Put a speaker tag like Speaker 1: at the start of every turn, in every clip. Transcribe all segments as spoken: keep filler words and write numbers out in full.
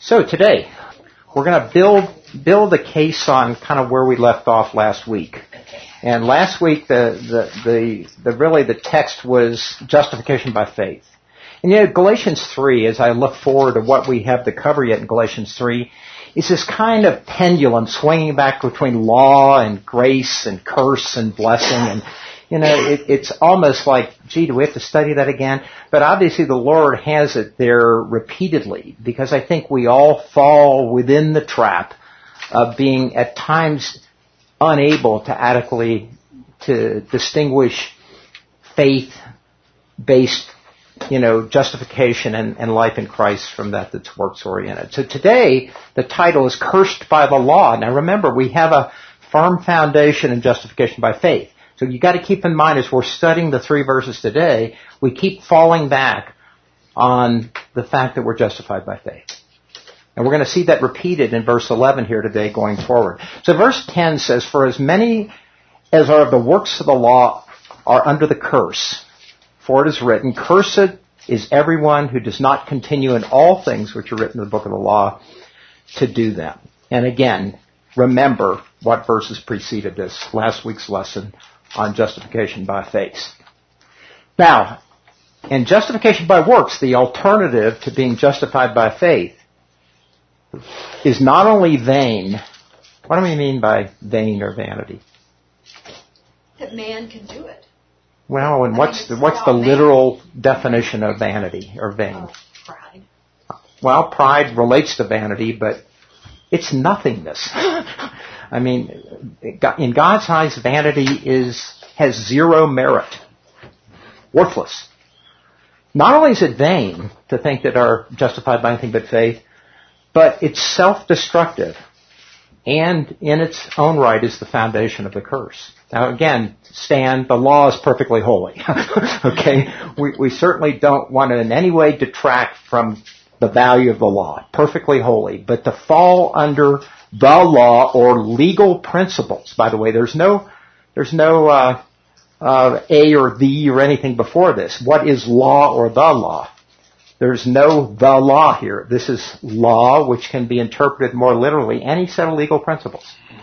Speaker 1: So today, we're going to build build a case on kind of where we left off last week. And last week, the the the, the really the text was justification by faith. And you know, Galatians three, as I look forward to what we have to cover yet in Galatians three, is this kind of pendulum swinging back between law and grace and curse and blessing. And, you know, it, it's almost like, gee, do we have to study that again? But obviously the Lord has it there repeatedly, because I think we all fall within the trap of being at times unable to adequately to distinguish faith-based, you know, justification and, and life in Christ from that that's works-oriented. So today, the title is Cursed by the Law. Now remember, we have a firm foundation in justification by faith. So you got to keep in mind as we're studying the three verses today, we keep falling back on the fact that we're justified by faith. And we're going to see that repeated in verse eleven here today going forward. So verse ten says, "For as many as are of the works of the law are under the curse. For it is written, Cursed is everyone who does not continue in all things which are written in the book of the law to do them." And again, remember what verses preceded this, last week's lesson on justification by faith. Now, in justification by works, the alternative to being justified by faith is not only vain. What do we mean by vain or vanity?
Speaker 2: That man can do it.
Speaker 1: Well, and what's the, what's the literal definition of vanity or vain?
Speaker 2: Oh, pride.
Speaker 1: Well, pride relates to vanity, but it's nothingness. I mean, in God's eyes, vanity is has zero merit, worthless. Not only is it vain to think that are justified by anything but faith, but it's self-destructive, and in its own right is the foundation of the curse. Now again, Stan, the law is perfectly holy. Okay? We, we certainly don't want to in any way detract from the value of the law. Perfectly holy. But to fall under the law or legal principles, by the way, there's no, there's no, uh, uh, a or the or anything before this. What is law or the law? There's no the law here. This is law, which can be interpreted more literally, any set of legal principles.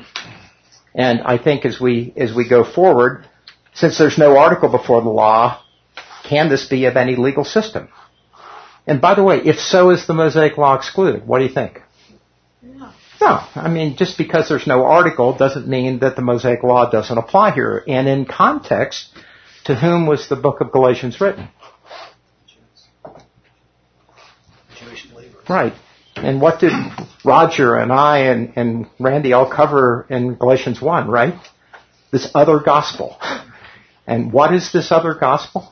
Speaker 1: And I think as we as we go forward, since there's no article before the law, can this be of any legal system? And by the way, if so, is the Mosaic Law excluded? What do you think?
Speaker 2: No.
Speaker 1: No. I mean, just because there's no article doesn't mean that the Mosaic Law doesn't apply here. And in context, to whom was the book of Galatians written?
Speaker 3: Jewish believers.
Speaker 1: Right. And what did Roger and I and, and Randy all cover in Galatians one, right? This other gospel. And what is this other gospel?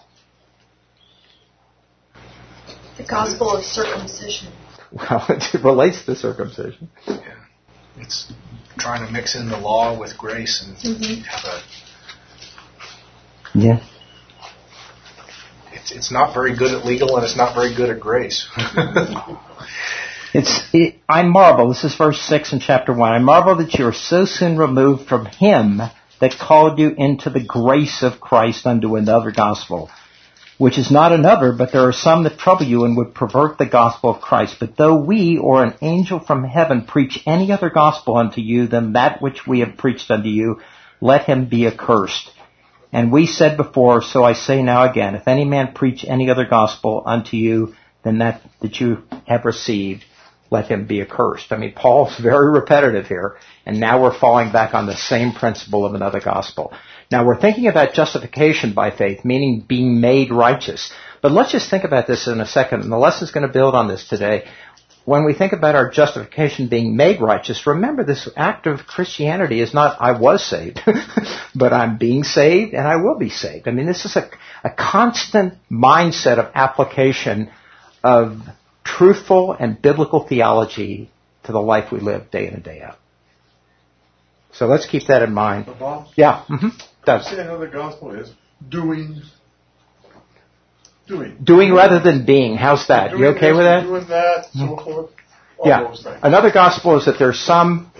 Speaker 2: The gospel of circumcision.
Speaker 1: Well, it relates to circumcision.
Speaker 3: Yeah. It's trying to mix in the law with grace and
Speaker 2: Mm-hmm.
Speaker 3: have a...
Speaker 1: Yeah.
Speaker 3: It's, it's not very good at legal and it's not very good at grace.
Speaker 1: It's, it, I marvel, this is verse six in chapter one, I marvel that you are so soon removed from him that called you into the grace of Christ unto another gospel, which is not another, but there are some that trouble you and would pervert the gospel of Christ. But though we or an angel from heaven preach any other gospel unto you than that which we have preached unto you, let him be accursed. And we said before, so I say now again, if any man preach any other gospel unto you than that that you have received, let him be accursed. I mean, Paul's very repetitive here, and now we're falling back on the same principle of another gospel. Now we're thinking about justification by faith, meaning being made righteous. But let's just think about this in a second, and the lesson's going to build on this today. When we think about our justification being made righteous, remember this act of Christianity is not, I was saved, but I'm being saved and I will be saved. I mean, this is a, a constant mindset of application of truthful and biblical theology to the life we live day in and day out. So let's keep that in mind.
Speaker 4: But Bob,
Speaker 1: Yeah, mm-hmm. Does.
Speaker 4: say another gospel is doing, doing.
Speaker 1: Doing rather than being. How's that?
Speaker 4: Doing
Speaker 1: You okay
Speaker 4: this,
Speaker 1: with that?
Speaker 4: Doing that, so forth. All
Speaker 1: Yeah.
Speaker 4: those things.
Speaker 1: Another gospel is that there's some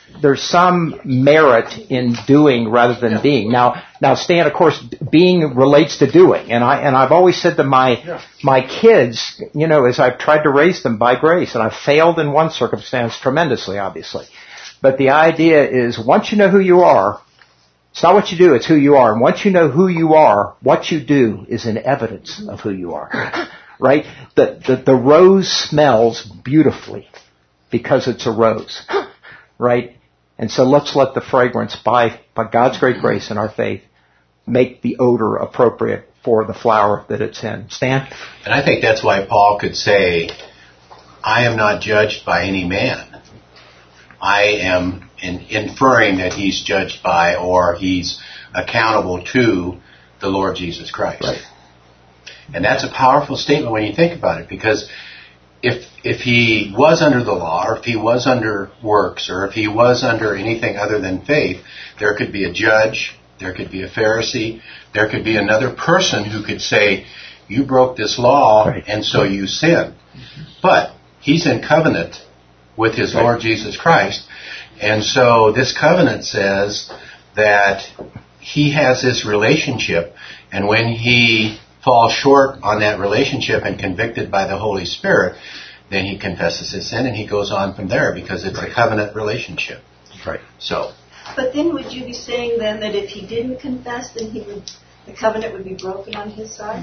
Speaker 1: there's some merit in doing rather than
Speaker 4: Yeah.
Speaker 1: being. Now, now, Stan, of course, being relates to doing, and I and I've always said to my
Speaker 4: Yeah.
Speaker 1: my kids, you know, as I've tried to raise them by grace, and I've failed in one circumstance tremendously, obviously, but the idea is once you know who you are, it's not what you do, it's who you are, and once you know who you are, what you do is an evidence of who you are, right? The the, the rose smells beautifully because it's a rose, right? And so let's let the fragrance, by, by God's great grace and our faith, make the odor appropriate for the flower that it's in. Stan?
Speaker 5: And I think that's why Paul could say, I am not judged by any man. I am in, inferring that he's judged by or he's accountable to the Lord Jesus Christ.
Speaker 1: Right.
Speaker 5: And that's a powerful statement when you think about it, because if if he was under the law, or if he was under works, or if he was under anything other than faith, there could be a judge, there could be a Pharisee, there could be another person who could say, you broke this law,
Speaker 1: right.
Speaker 5: and so you sinned. But he's in covenant with his
Speaker 1: right.
Speaker 5: Lord Jesus Christ, and so this covenant says that he has this relationship, and when he falls short on that relationship and convicted by the Holy Spirit, then he confesses his sin and he goes on from there, because it's right. a covenant relationship.
Speaker 1: Right.
Speaker 5: So.
Speaker 6: But then would you be saying then that if he didn't confess, then he would, the covenant would be broken on his side?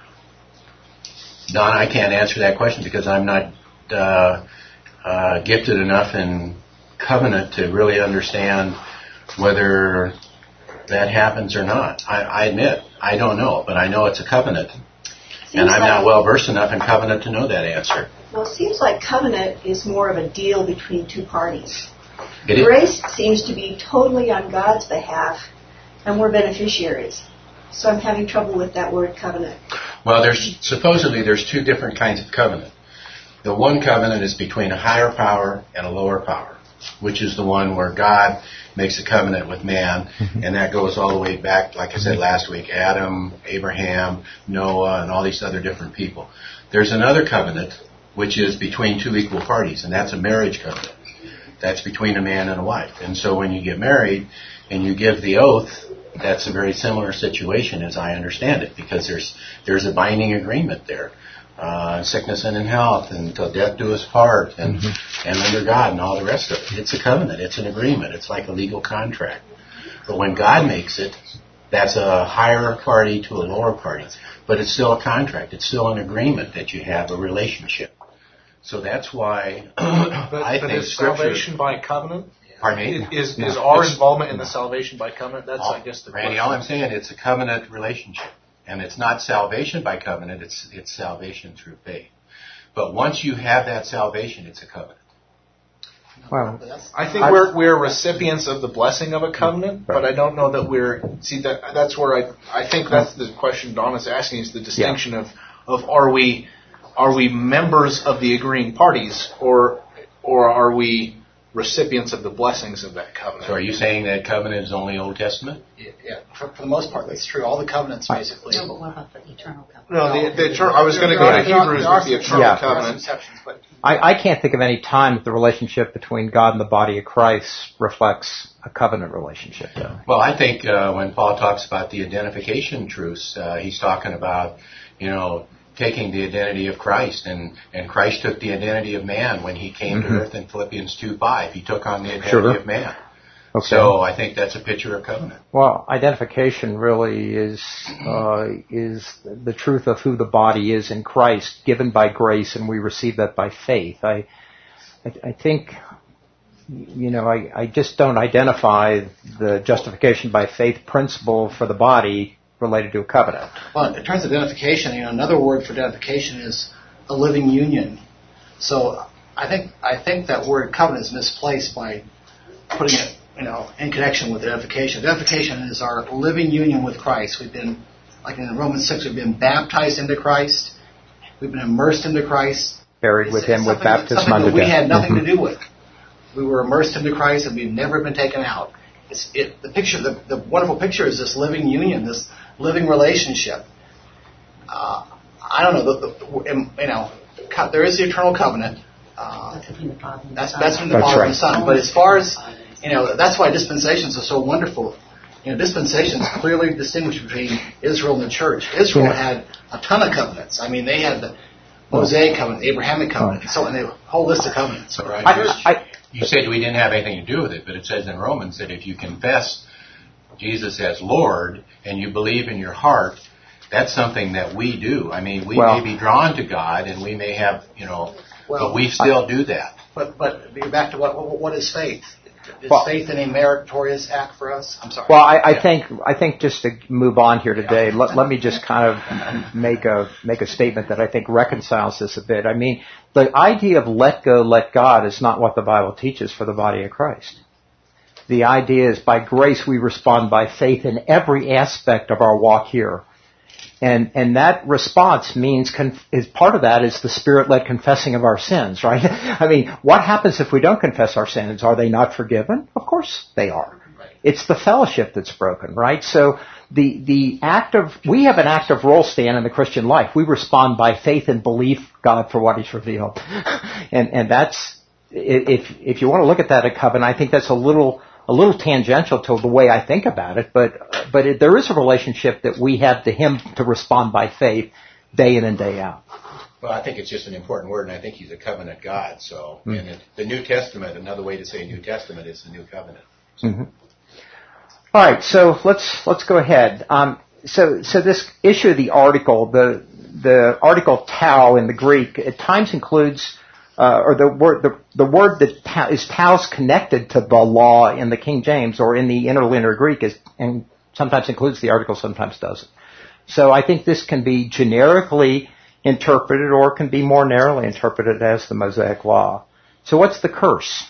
Speaker 5: Don, I can't answer that question because I'm not uh, uh, gifted enough in covenant to really understand whether that happens or not. I, I admit, I don't know, but I know it's a covenant.
Speaker 6: Seems
Speaker 5: and I'm
Speaker 6: like,
Speaker 5: not well versed enough in covenant to know that answer.
Speaker 6: Well, it seems like covenant is more of a deal between two parties.
Speaker 5: It is.
Speaker 6: Grace seems to be totally on God's behalf, and we're beneficiaries. So I'm having trouble with that word covenant.
Speaker 5: Well, there's supposedly there's two different kinds of covenant. The one covenant is between a higher power and a lower power, which is the one where God makes a covenant with man, mm-hmm. and that goes all the way back, like I said last week, Adam, Abraham, Noah, and all these other different people. There's another covenant, which is between two equal parties, and that's a marriage covenant. That's between a man and a wife. And so when you get married and you give the oath, that's a very similar situation as I understand it, because there's there's a binding agreement there. Uh, sickness and in health, and till death do us part, and mm-hmm. and under God, and all the rest of it. It's a covenant. It's an agreement. It's like a legal contract. But when God makes it, that's a higher party to a lower party. But it's still a contract. It's still an agreement that you have a relationship. So that's why
Speaker 3: but,
Speaker 5: I
Speaker 3: but
Speaker 5: think
Speaker 3: is
Speaker 5: Scripture...
Speaker 3: salvation by covenant?
Speaker 5: Pardon me?
Speaker 3: Is,
Speaker 5: no.
Speaker 3: is our
Speaker 5: it's,
Speaker 3: involvement in the salvation by covenant? That's,
Speaker 5: all,
Speaker 3: I guess, the
Speaker 5: Randy,
Speaker 3: question.
Speaker 5: all I'm saying, it's a covenant relationship. And it's not salvation by covenant, it's it's salvation through faith. But once you have that salvation, it's a covenant.
Speaker 1: Well,
Speaker 3: I think we're we're recipients of the blessing of a covenant, right. but I don't know that we're see that that's where I I think that's the question Don is asking, is the distinction yeah. of of are we are we members of the agreeing parties, or or are we recipients of the blessings of that covenant?
Speaker 5: So are you saying that covenant is only Old Testament?
Speaker 7: Yeah, yeah. For, for the most part, that's true. All the covenants, basically.
Speaker 2: No, but what about the eternal covenant?
Speaker 3: No, the, the eternal. I was going to go to Hebrews with the eternal
Speaker 1: yeah.
Speaker 3: covenant.
Speaker 7: But
Speaker 1: I, I can't think of any time that the relationship between God and the body of Christ reflects a covenant relationship, though.
Speaker 5: Well, I think uh, when Paul talks about the identification truths, uh, he's talking about, you know, taking the identity of Christ, and, and Christ took the identity of man when he came mm-hmm. to earth in Philippians two five. He took on the identity
Speaker 1: sure.
Speaker 5: of man.
Speaker 1: Okay.
Speaker 5: So I think that's a picture of covenant.
Speaker 1: Well, identification really is uh, is the truth of who the body is in Christ, given by grace, and we receive that by faith. I I, I think, you know, I, I just don't identify the justification by faith principle for the body related to a covenant.
Speaker 7: Well, in terms of identification, you know, another word for identification is a living union. So I think I think that word covenant is misplaced by putting it, you know, in connection with identification. Identification is our living union with Christ. We've been, like in Romans six, we've been baptized into Christ. We've been immersed into Christ.
Speaker 1: Buried
Speaker 7: it's,
Speaker 1: with
Speaker 7: it's
Speaker 1: Him with baptism
Speaker 7: something
Speaker 1: unto
Speaker 7: that we
Speaker 1: death.
Speaker 7: had nothing
Speaker 1: mm-hmm.
Speaker 7: to do with. We were immersed into Christ, and we've never been taken out. It's, it, the picture, the, the wonderful picture is this living union, this living relationship. Uh, I don't know, the, the, you know, there is the eternal covenant. Uh,
Speaker 2: That's between the Father and the
Speaker 7: that's
Speaker 2: Son.
Speaker 7: that's from the
Speaker 1: That's
Speaker 7: Father
Speaker 1: right.
Speaker 7: and the Son. But as far as you know, that's why dispensations are so wonderful. You know, dispensations clearly distinguish between Israel and the church. Israel had a ton of covenants. I mean, they had the Mosaic covenant, Abrahamic covenant, so and a whole list of covenants.
Speaker 5: So, right,
Speaker 1: I, I,
Speaker 5: you said we didn't have anything to do with it, but it says in Romans that if you confess Jesus as Lord and you believe in your heart, that's something that we do. I mean, we
Speaker 1: well,
Speaker 5: may be drawn to God and we may have, you know,
Speaker 7: well,
Speaker 5: but we still I, do that.
Speaker 7: But but back to what what, what is faith? Is
Speaker 1: well,
Speaker 7: faith any meritorious act for us? I'm sorry.
Speaker 1: Well, I, I yeah. think I think just to move on here today, yeah. let, let me just kind of make a make a statement that I think reconciles this a bit. I mean, the idea of let go, let God is not what the Bible teaches for the body of Christ. The idea is by grace we respond by faith in every aspect of our walk here. And and that response means, conf- is part of that is the Spirit-led confessing of our sins, right? I mean, what happens if we don't confess our sins? Are they not forgiven? Of course they are. It's the fellowship that's broken, right? So the the active, we have an active role, Stan, in the Christian life. We respond by faith and belief God for what He's revealed. and and that's, if if you want to look at that at covenant, I think that's a little... a little tangential to the way I think about it, but but it, there is a relationship that we have to Him to respond by faith day in and day out.
Speaker 5: Well, I think it's just an important word, and I think He's a covenant God. So, mm-hmm. and it, the New Testament, another way to say New Testament is the New Covenant. So.
Speaker 1: Mm-hmm. All right, so let's let's go ahead. Um, so so this issue of the article, the the article tau in the Greek, at times includes. Uh, or the word the, the word that ta- is taus connected to the law in the King James or in the interlinear Greek is, and sometimes includes the article, sometimes doesn't. So I think this can be generically interpreted or can be more narrowly interpreted as the Mosaic law. So what's the curse?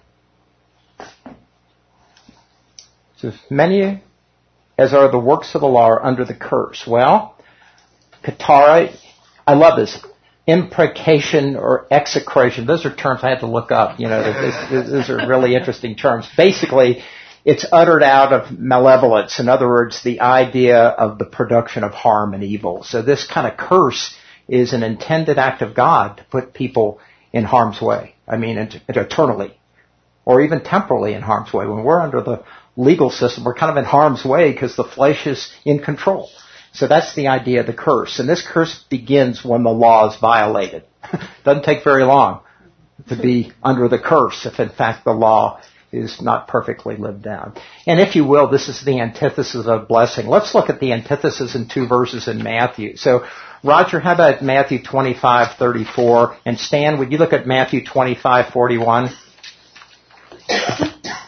Speaker 1: So many as are the works of the law are under the curse. Well, katara, I love this. Imprecation or execration. Those are terms I had to look up. You know, those, those are really interesting terms. Basically, it's uttered out of malevolence. In other words, the idea of the production of harm and evil. So this kind of curse is an intended act of God to put people in harm's way. I mean, eternally. Or even temporally in harm's way. When we're under the legal system, we're kind of in harm's way because the flesh is in control. So that's the idea of the curse. And this curse begins when the law is violated. Doesn't take very long to be under the curse if in fact the law is not perfectly lived down. And if you will, this is the antithesis of blessing. Let's look at the antithesis in two verses in Matthew. So, Roger, how about Matthew twenty-five thirty-four? And Stan, would you look at Matthew twenty-five forty-one?
Speaker 5: Is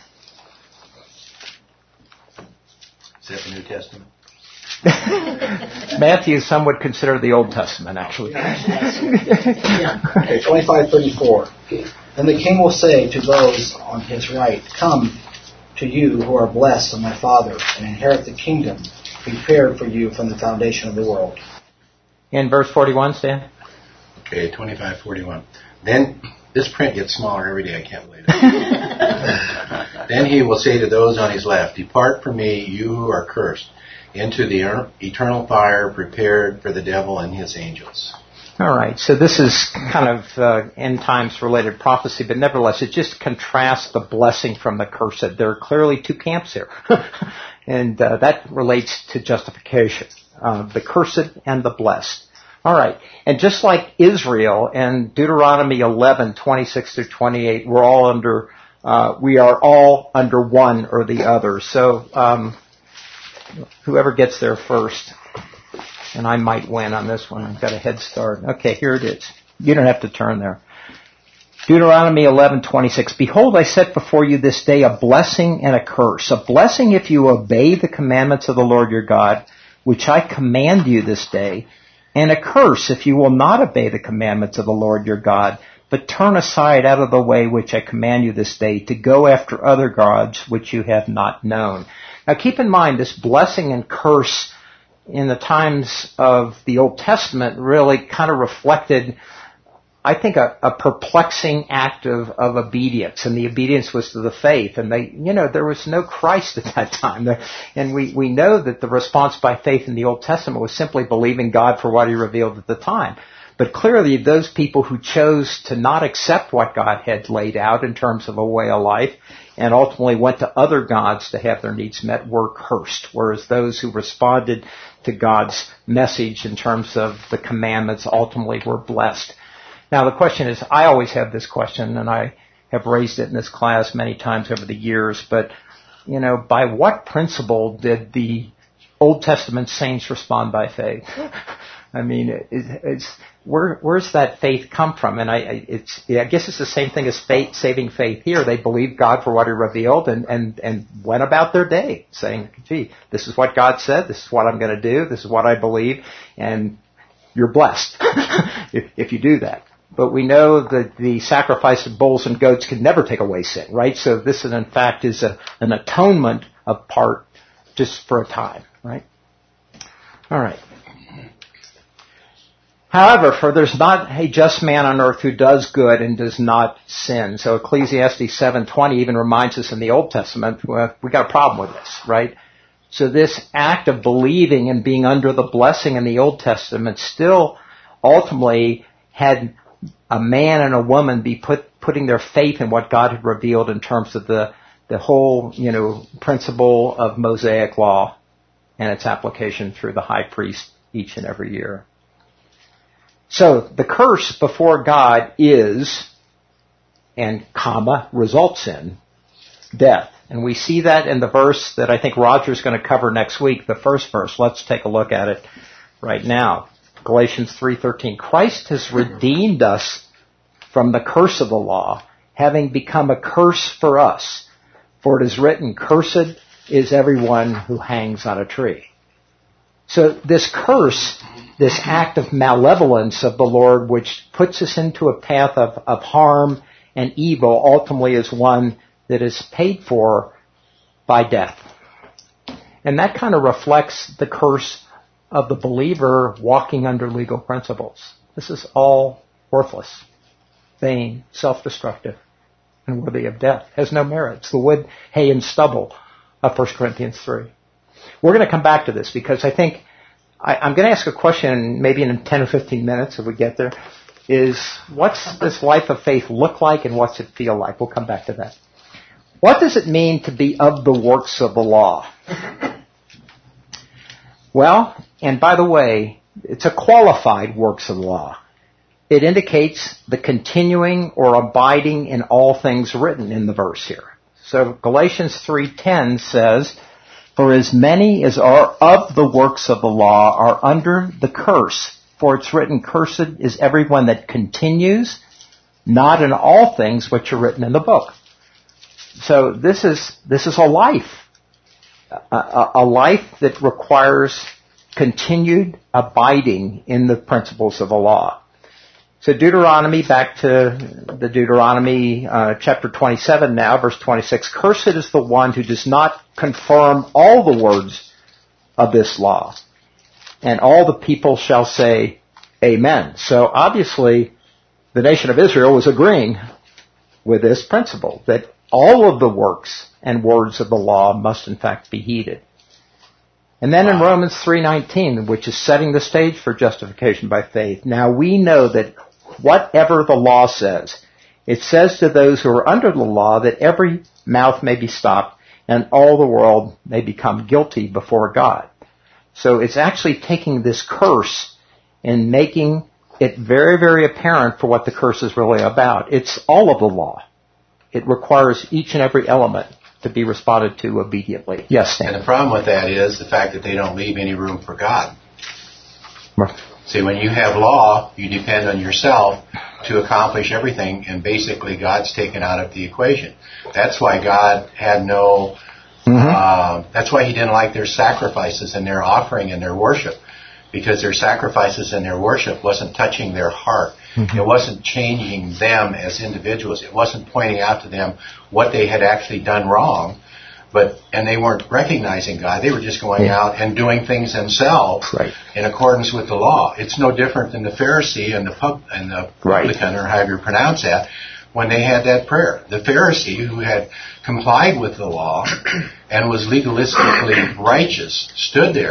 Speaker 5: that the New Testament?
Speaker 1: Matthew, some would consider the Old Testament, actually.
Speaker 7: Yeah. Okay, twenty-five thirty-four. Then the king will say to those on his right, "Come to you who are blessed of my Father, and inherit the kingdom prepared for you from the foundation of the world."
Speaker 1: In verse forty-one, Stan?
Speaker 5: Okay, twenty-five forty-one. Then, this print gets smaller every day, I can't believe it. Then he will say to those on his left, "Depart from me, you who are cursed, into the eternal fire prepared for the devil and his angels."
Speaker 1: All right, so this is kind of uh, end times related prophecy, but nevertheless, it just contrasts the blessing from the cursed. There are clearly two camps here, and uh, that relates to justification, uh, the cursed and the blessed. All right, and just like Israel and Deuteronomy eleven twenty-six through twenty-eight, we're all under, uh, we are all under one or the other. So. Um, Whoever gets there first, and I might win on this one. I've got a head start. Okay, here it is. You don't have to turn there. Deuteronomy eleven twenty-six. Behold, I set before you this day a blessing and a curse. A blessing if you obey the commandments of the Lord your God, which I command you this day, and a curse if you will not obey the commandments of the Lord your God, but turn aside out of the way which I command you this day to go after other gods which you have not known. Now keep in mind, this blessing and curse in the times of the Old Testament really kind of reflected, I think, a, a perplexing act of, of obedience. And the obedience was to the faith. And they, you know, there was no Christ at that time. And we, we know that the response by faith in the Old Testament was simply believing God for what He revealed at the time. But clearly those people who chose to not accept what God had laid out in terms of a way of life and ultimately went to other gods to have their needs met were cursed, whereas those who responded to God's message in terms of the commandments ultimately were blessed. Now the question is, I always have this question, and I have raised it in this class many times over the years, but, you know, by what principle did the Old Testament saints respond by faith? I mean, it, it's where where's that faith come from? And I, it's I guess it's the same thing as faith, saving faith here. They believed God for what He revealed, and and and went about their day saying, "Gee, this is what God said. This is what I'm going to do. This is what I believe," and you're blessed if, if you do that. But we know that the sacrifice of bulls and goats can never take away sin, right? So this, is, in fact, is a, an atonement of part just for a time, right? All right. However, for there's not a just man on earth who does good and does not sin. So Ecclesiastes seven twenty even reminds us in the Old Testament, well, we got a problem with this, right? So this act of believing and being under the blessing in the Old Testament still ultimately had a man and a woman be put putting their faith in what God had revealed in terms of the the whole, you know, principle of Mosaic law and its application through the high priest each and every year. So the curse before God is, and comma, results in, death. And we see that in the verse that I think Roger's going to cover next week, the first verse. Let's take a look at it right now. Galatians three thirteen. Christ has redeemed us from the curse of the law, having become a curse for us. For it is written, cursed is everyone who hangs on a tree. So this curse, this act of malevolence of the Lord, which puts us into a path of, of harm and evil, ultimately is one that is paid for by death. And that kind of reflects the curse of the believer walking under legal principles. This is all worthless, vain, self-destructive, and worthy of death. Has no merit. It's the wood, hay, and stubble of First Corinthians three. We're going to come back to this because I think I, I'm going to ask a question maybe in ten or fifteen minutes if we get there, is what's this life of faith look like and what's it feel like? We'll come back to that. What does it mean to be of the works of the law? Well, and by the way, it's a qualified works of the law. It indicates the continuing or abiding in all things written in the verse here. So Galatians three ten says, for as many as are of the works of the law are under the curse. For it's written, cursed is everyone that continues, not in all things which are written in the book. So this is this is a life, a, a life that requires continued abiding in the principles of the law. So Deuteronomy, back to the Deuteronomy uh, chapter twenty-seven now, verse twenty-six. Cursed is the one who does not confirm all the words of this law. And all the people shall say, Amen. So obviously, the nation of Israel was agreeing with this principle, that all of the works and words of the law must in fact be heeded. And then in Romans three nineteen, which is setting the stage for justification by faith, now we know that whatever the law says, it says to those who are under the law that every mouth may be stopped and all the world may become guilty before God. So it's actually taking this curse and making it very, very apparent for what the curse is really about. It's all of the law. It requires each and every element to be responded to obediently. Yes, Stan.
Speaker 5: And the problem with that is the fact that they don't leave any room for God. See, when you have law, you depend on yourself to accomplish everything, and basically God's taken out of the equation. That's why God had no, mm-hmm. uh, that's why He didn't like their sacrifices and their offering and their worship, because their sacrifices and their worship wasn't touching their heart. Mm-hmm. It wasn't changing them as individuals. It wasn't pointing out to them what they had actually done wrong. But and they weren't recognizing God. They were just going yeah. out and doing things themselves
Speaker 1: right.
Speaker 5: in accordance with the law. It's no different than the Pharisee and the pub, and the publican, right. or however you pronounce that, when they had that prayer. The Pharisee, who had complied with the law and was legalistically righteous, stood there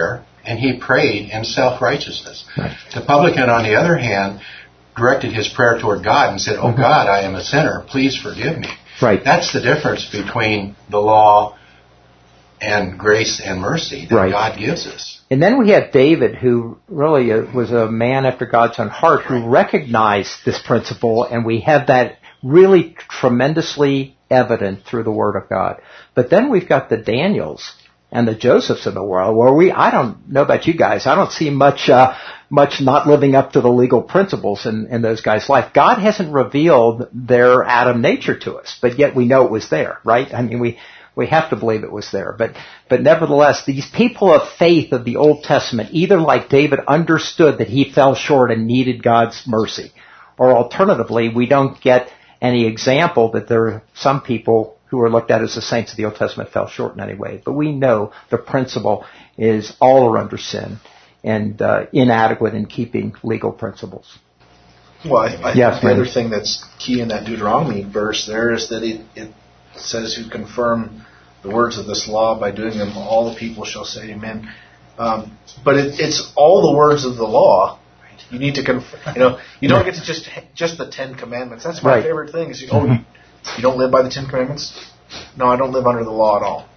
Speaker 5: and he prayed in self-righteousness. Right. The publican, on the other hand, directed his prayer toward God and said, "Oh mm-hmm. God, I am a sinner. Please forgive me."
Speaker 1: Right.
Speaker 5: That's the difference between the law and grace and mercy that right. God gives us.
Speaker 1: And then we had David, who really was a man after God's own heart, who recognized this principle, and we have that really tremendously evident through the Word of God. But then we've got the Daniels and the Josephs of the world, where we, I don't know about you guys, I don't see much, uh, much not living up to the legal principles in, in those guys' life. God hasn't revealed their Adam nature to us, but yet we know it was there, right? I mean, we, we have to believe it was there. But, but nevertheless, these people of faith of the Old Testament, either like David understood that he fell short and needed God's mercy, or alternatively, we don't get any example that there are some people who are looked at as the saints of the Old Testament fell short in any way. But we know the principle is all are under sin and uh, inadequate in keeping legal principles.
Speaker 3: Well, I, I
Speaker 1: yes,
Speaker 3: think the other thing that's key in that Deuteronomy verse there is that it, it says, "Who confirm the words of this law by doing them, all the people shall say amen." Um, but it, it's all the words of the law. You need to confirm. You know, you don't get to just just the Ten Commandments. That's my right. favorite thing. Is you, oh, you, you don't live by the Ten Commandments? No, I don't live under the law at all.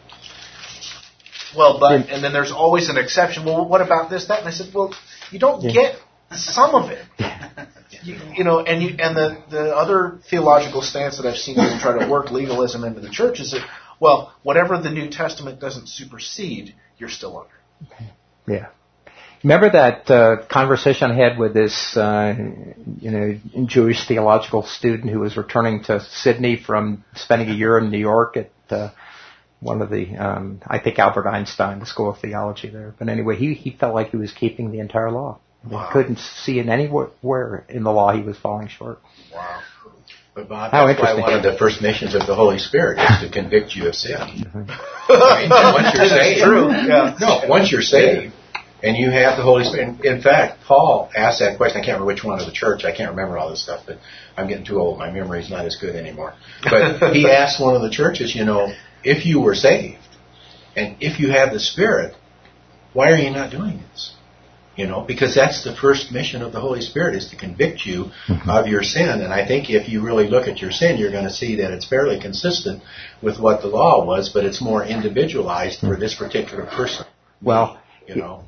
Speaker 3: Well, but and then there's always an exception. Well, what about this, that? And I said, well, you don't yeah. get some of it. You, you know, and you and the the other theological stance that I've seen is try to work legalism into the church is that, well, whatever the New Testament doesn't supersede, you're still under.
Speaker 1: Yeah. Remember that uh, conversation I had with this, uh, you know, Jewish theological student who was returning to Sydney from spending a year in New York at uh, one of the, um, I think Albert Einstein, the School of Theology there. But anyway, he he felt like he was keeping the entire law. Wow. He couldn't see in anywhere in the law he was falling short.
Speaker 5: Wow. But Bob, that's why one of the first missions of the Holy Spirit is to convict you of sin. Mm-hmm. I mean, once you're saved,
Speaker 3: true. Yeah.
Speaker 5: no, once you're saved. And you have the Holy Spirit. In fact, Paul asked that question. I can't remember which one of the church. I can't remember all this stuff, but I'm getting too old. My memory's not as good anymore. But he asked one of the churches, you know, if you were saved and if you have the Spirit, why are you not doing this? You know, because that's the first mission of the Holy Spirit, is to convict you mm-hmm. of your sin. And I think if you really look at your sin, you're going to see that it's fairly consistent with what the law was, but it's more individualized for this particular person.
Speaker 1: Well,
Speaker 5: you know.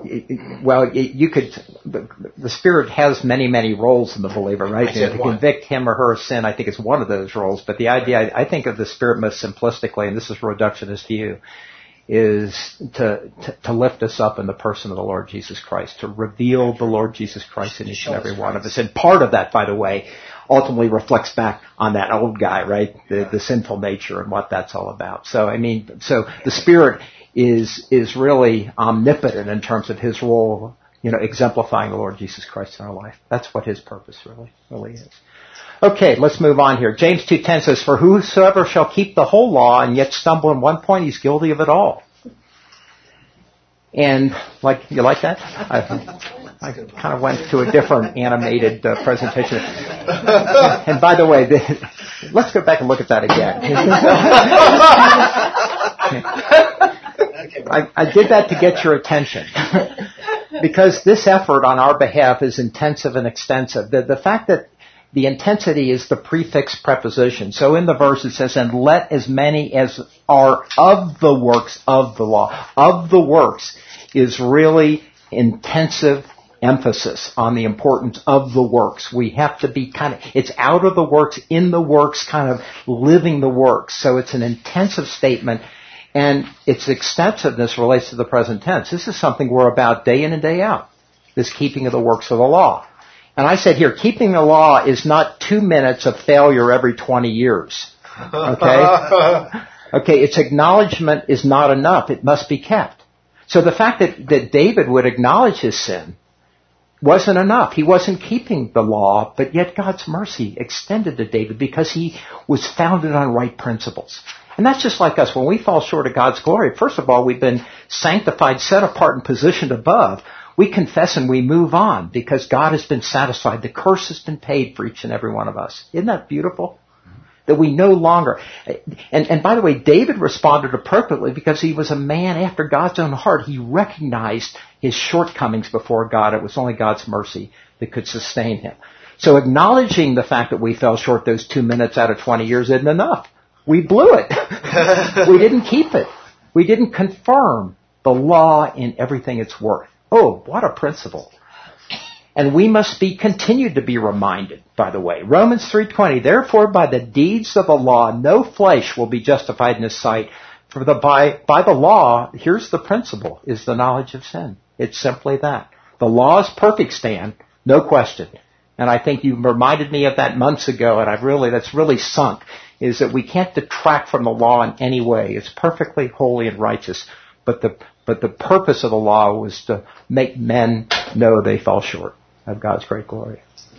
Speaker 1: Well, you could. The Spirit has many, many roles in the believer, right?
Speaker 5: I said
Speaker 1: to
Speaker 5: one.
Speaker 1: convict him or her of sin, I think it's one of those roles. But the idea, I think of the Spirit most simplistically, and this is a reductionist view, is to, to to lift us up in the person of the Lord Jesus Christ, to reveal the Lord Jesus Christ in each and every one of us. And part of that, by the way, ultimately reflects back on that old guy, right? The, the sinful nature and what that's all about. So, I mean, so the Spirit is is really omnipotent in terms of his role, you know, exemplifying the Lord Jesus Christ in our life. That's what his purpose really, really is. Okay, let's move on here. James two ten says, "For whosoever shall keep the whole law and yet stumble in one point, he's guilty of it all." And, like, you like that? I, I kind of went to a different animated uh, presentation. And by the way, the, let's go back and look at that again. I, I did that to get your attention. Because this effort on our behalf is intensive and extensive. The, the fact that the intensity is the prefix preposition. So in the verse it says, "And let as many as are of the works of the law." Of the works is really intensive emphasis on the importance of the works. We have to be kind of, it's out of the works, in the works, kind of living the works. So it's an intensive statement, and its extensiveness relates to the present tense. This is something we're about day in and day out, this keeping of the works of the law. And I said here, keeping the law is not two minutes of failure every twenty years. Okay? Okay, its acknowledgement is not enough. It must be kept. So the fact that, that David would acknowledge his sin wasn't enough. He wasn't keeping the law, but yet God's mercy extended to David because he was founded on right principles. And that's just like us. When we fall short of God's glory, first of all, we've been sanctified, set apart, and positioned above. We confess and we move on because God has been satisfied. The curse has been paid for each and every one of us. Isn't that beautiful? That we no longer, and, and by the way, David responded appropriately because he was a man after God's own heart. He recognized his shortcomings before God. It was only God's mercy that could sustain him. So acknowledging the fact that we fell short those two minutes out of twenty years isn't enough. We blew it. We didn't keep it. We didn't confirm the law in everything it's worth. Oh, what a principle. And we must be continued to be reminded, by the way. Romans three twenty, therefore by the deeds of the law, no flesh will be justified in his sight. For the, by, by the law, here's the principle, is the knowledge of sin. It's simply that. The law is perfect, Stan, no question. And I think you reminded me of that months ago, and I've really, that's really sunk, is that we can't detract from the law in any way. It's perfectly holy and righteous. But the, but the purpose of the law was to make men know they fell short of God's great glory.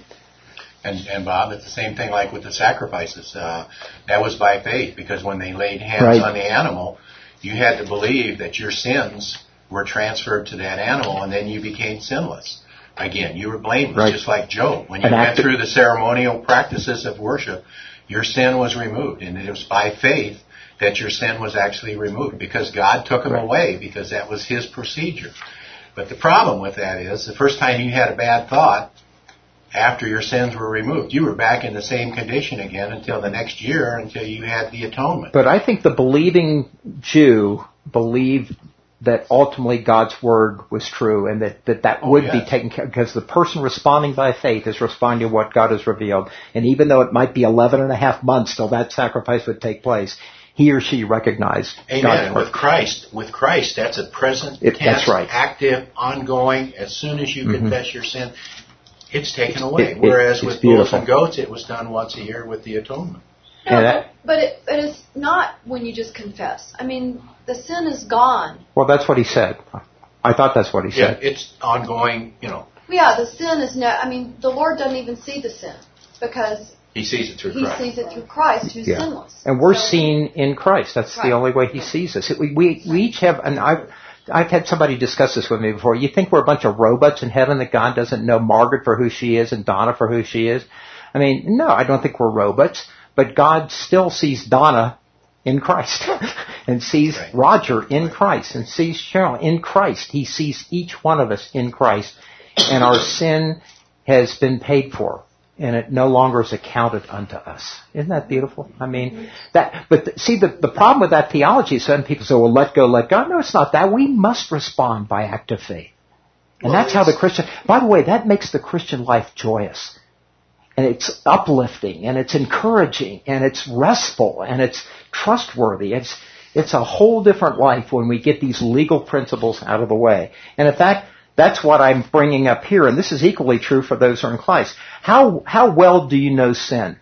Speaker 5: And, and Bob, it's the same thing like with the sacrifices. Uh, that was by faith, because when they laid hands
Speaker 1: right.
Speaker 5: on the animal, you had to believe that your sins were transferred to that animal, and then you became sinless. Again, you were blameless, right. just like Job. When you
Speaker 1: and
Speaker 5: went
Speaker 1: after-
Speaker 5: through the ceremonial practices of worship, your sin was removed, and it was by faith that your sin was actually removed, because God took them
Speaker 1: right.
Speaker 5: away, because that was His procedure. But the problem with that is, the first time you had a bad thought, after your sins were removed, you were back in the same condition again until the next year, until you had the atonement.
Speaker 1: But I think the believing Jew believed that ultimately God's word was true, and that that, that would
Speaker 5: oh,
Speaker 1: be
Speaker 5: yes.
Speaker 1: taken care of, because the person responding by faith is responding to what God has revealed. And even though it might be eleven and a half months till that sacrifice would take place, he or she recognized
Speaker 5: Amen.
Speaker 1: God's
Speaker 5: And
Speaker 1: word.
Speaker 5: with Christ, with Christ, that's a present
Speaker 1: It-
Speaker 5: tense,
Speaker 1: that's right.
Speaker 5: active, ongoing. As soon as you
Speaker 1: Mhm.
Speaker 5: confess your sin, it's taken away.
Speaker 1: It- it-
Speaker 5: Whereas
Speaker 1: it's
Speaker 5: with bulls
Speaker 1: beautiful.
Speaker 5: and goats, it was done once a year with the atonement.
Speaker 2: No,
Speaker 1: And that-
Speaker 2: but it, but it's not when you just confess. I mean, the sin is gone.
Speaker 1: Well, that's what he said. I thought that's what he
Speaker 5: Yeah,
Speaker 1: said.
Speaker 5: it's ongoing. You know,
Speaker 2: Yeah, the sin is no. I mean, the Lord doesn't even see the sin because
Speaker 5: He sees it through
Speaker 2: He
Speaker 5: Christ.
Speaker 2: sees it through Christ, who's
Speaker 1: Yeah.
Speaker 2: sinless.
Speaker 1: And we're
Speaker 2: So-
Speaker 1: seen in Christ. That's
Speaker 2: Right.
Speaker 1: the only way he sees us. We, we, we each have, and I've, I've had somebody discuss this with me before. You think we're a bunch of robots in heaven, that God doesn't know Margaret for who she is and Donna for who she is? I mean, no, I don't think we're robots. But God still sees Donna in Christ and sees
Speaker 5: Right.
Speaker 1: Roger in Christ and sees Cheryl in Christ. He sees each one of us in Christ, and our sin has been paid for, and it no longer is accounted unto us. Isn't that beautiful? I mean, that. But th- see, the, the problem with that theology is some people say, well, let go, let God. No, it's not that. We must respond by act of faith. And
Speaker 3: Well,
Speaker 1: that's how the
Speaker 3: it's-
Speaker 1: Christian, by the way, that makes the Christian life joyous. And it's uplifting, and it's encouraging, and it's restful, and it's trustworthy. It's, it's a whole different life when we get these legal principles out of the way. And in fact, that's what I'm bringing up here, and this is equally true for those who are in Christ. How, how well do you know sin?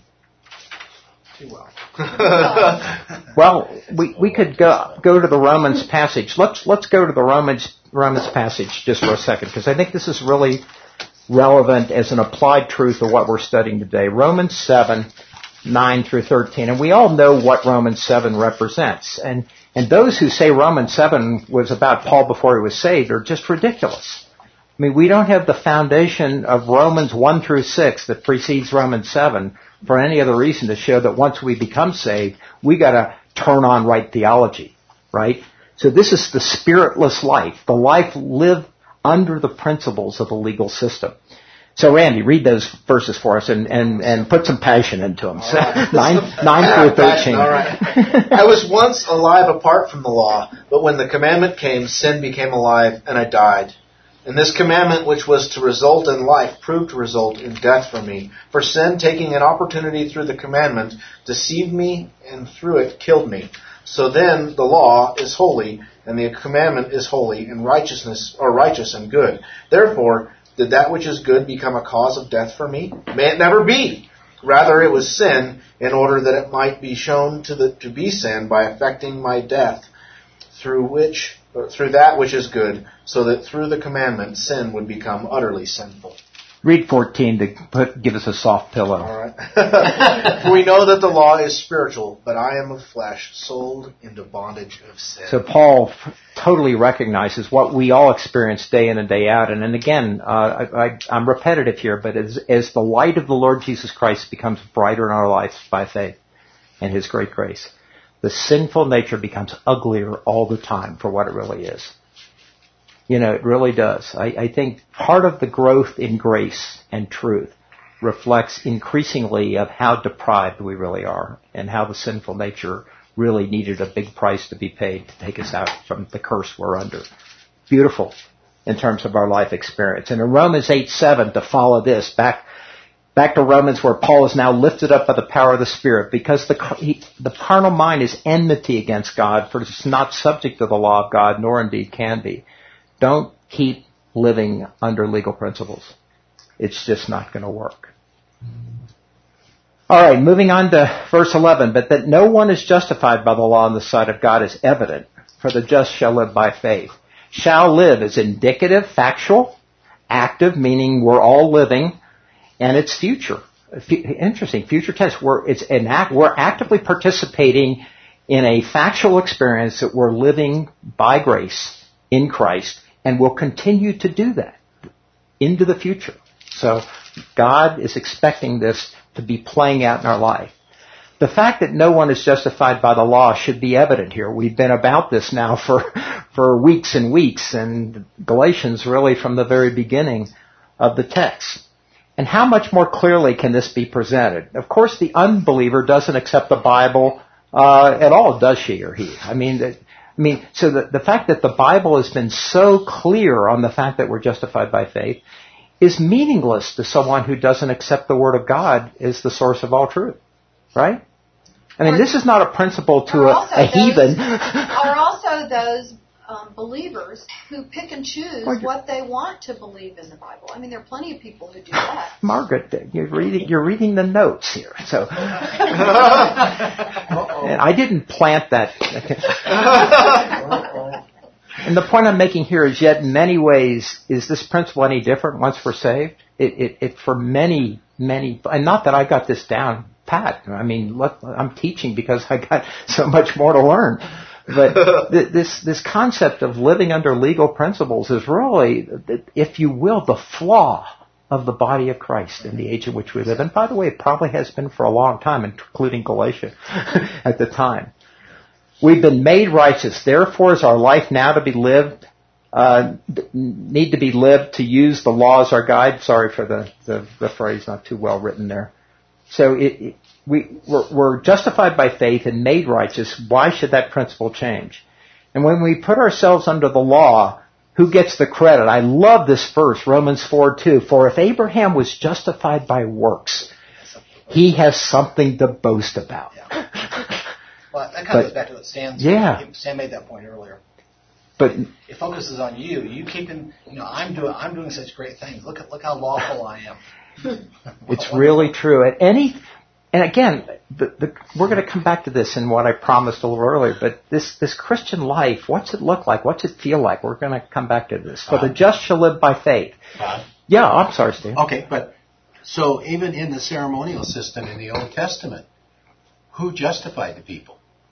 Speaker 7: Too well.
Speaker 1: Well, we, we could go, go to the Romans passage. Let's, let's go to the Romans, Romans passage just for a second, because I think this is really relevant as an applied truth of what we're studying today. Romans seven, nine through thirteen. And we all know what Romans seven represents. And, and those who say Romans seven was about Paul before he was saved are just ridiculous. I mean, we don't have the foundation of Romans one through six that precedes Romans seven for any other reason to show that once we become saved, we gotta turn on right theology, right? So this is the spiritless life, the life lived under the principles of the legal system. So Randy, read those verses for us and, and, and put some passion into them. So,
Speaker 3: right.
Speaker 1: nine, nine through thirteen.
Speaker 3: All right. I was once alive apart from the law, but when the commandment came, sin became alive, and I died. And this commandment, which was to result in life, proved to result in death for me. For sin, taking an opportunity through the commandment, deceived me, and through it killed me. So then the law is holy, and the commandment is holy, and righteousness, or righteous and good. Therefore, did that which is good become a cause of death for me? May it never be. Rather, it was sin, in order that it might be shown to the to be sin by effecting my death, through which or through that which is good, so that through the commandment sin would become utterly sinful.
Speaker 1: Read fourteen to put, give us a soft pillow.
Speaker 3: All right. For we know that the law is spiritual, but I am of flesh, sold into bondage of sin.
Speaker 1: So Paul f- totally recognizes what we all experience day in and day out. And, and again, uh, I, I, I'm repetitive here, but as, as the light of the Lord Jesus Christ becomes brighter in our lives by faith and His great grace, the sinful nature becomes uglier all the time for what it really is. You know, it really does. I, I think part of the growth in grace and truth reflects increasingly of how deprived we really are and how the sinful nature really needed a big price to be paid to take us out from the curse we're under. Beautiful in terms of our life experience. And in Romans eight seven, to follow this, back back to Romans where Paul is now lifted up by the power of the Spirit, because the, he, the carnal mind is enmity against God, for it's not subject to the law of God, nor indeed can be. Don't keep living under legal principles. It's just not going to work. All right, moving on to verse eleven. But that no one is justified by the law in the sight of God is evident, for the just shall live by faith. Shall live is indicative, factual, active, meaning we're all living, and it's future. Interesting, future tense. We're, it's an act, we're actively participating in a factual experience that we're living by grace in Christ, and will continue to do that into the future. So God is expecting this to be playing out in our life. The fact that no one is justified by the law should be evident here. We've been about this now for, for weeks and weeks, and Galatians really from the very beginning of the text. And how much more clearly can this be presented? Of course, the unbeliever doesn't accept the Bible uh, at all, does she or he? I mean, that, I mean, so the, the fact that the Bible has been so clear on the fact that we're justified by faith is meaningless to someone who doesn't accept the Word of God as the source of all truth, right? I mean,
Speaker 2: or,
Speaker 1: this is not a principle to a, a
Speaker 2: those,
Speaker 1: heathen.
Speaker 2: Are also those um, believers who pick and choose
Speaker 1: well,
Speaker 2: what they want to believe in the Bible. I mean, there are plenty of people who do that.
Speaker 1: Margaret, you're reading, you're reading the notes here. So, and I didn't plant that. And the point I'm making here is, yet in many ways, is this principle any different once we're saved? It, it, it for many, many, and not that I got this down pat. I mean, look, I'm teaching because I got so much more to learn. But th- this this concept of living under legal principles is really, if you will, the flaw of the body of Christ in the age in which we live. And by the way, it probably has been for a long time, including Galatia at the time. We've been made righteous. Therefore, is our life now to be lived, uh, need to be lived to use the law as our guide? Sorry for the, the, the phrase, not too well written there. So it, it, we, we're, we're justified by faith and made righteous. Why should that principle change? And when we put ourselves under the law, who gets the credit? I love this verse, Romans four two. For if Abraham was justified by works, he has something to boast about.
Speaker 7: Well, that kind
Speaker 1: but,
Speaker 7: of goes back to what Sam's,
Speaker 1: yeah.
Speaker 7: Sam made that point earlier.
Speaker 1: But
Speaker 7: it focuses on you. You keeping, you know, I'm doing, I'm doing such great things. Look at, look how lawful I am.
Speaker 1: It's really true. At any, and again, the, the, we're going to come back to this in what I promised a little earlier. But this this Christian life, what's it look like? What's it feel like? We're going to come back to this. For the just shall live by faith.
Speaker 5: Uh,
Speaker 1: yeah, I'm sorry, Steve.
Speaker 5: Okay, but so even in the ceremonial system in the Old Testament, who justified the people?